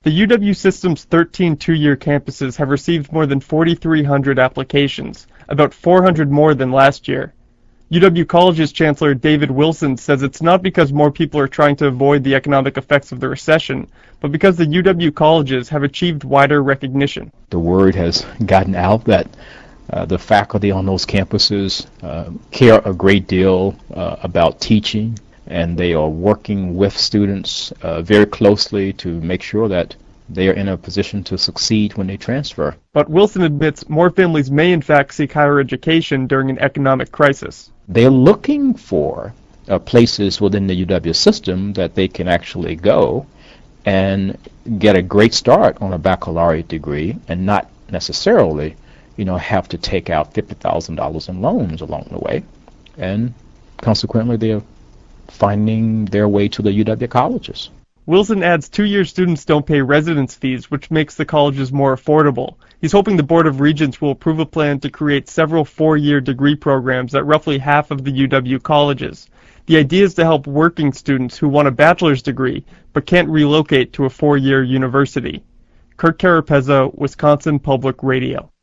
The UW system's 13 two-year campuses have received more than 4,300 applications, about 400 more than last year. UW College's Chancellor David Wilson says it's not because more people are trying to avoid the economic effects of the recession, but because the UW colleges have achieved wider recognition. The word has gotten out that the faculty on those campuses care a great deal about teaching, and they are working with students very closely to make sure that they are in a position to succeed when they transfer. But Wilson admits more families may in fact seek higher education during an economic crisis. They're looking for places within the UW system that they can actually go and get a great start on a baccalaureate degree and not necessarily, have to take out $50,000 in loans along the way. And consequently, they're finding their way to the UW colleges. Wilson adds two-year students don't pay residence fees, which makes the colleges more affordable. He's hoping the Board of Regents will approve a plan to create several four-year degree programs at roughly half of the UW colleges. The idea is to help working students who want a bachelor's degree but can't relocate to a four-year university. Kurt Carapezza, Wisconsin Public Radio.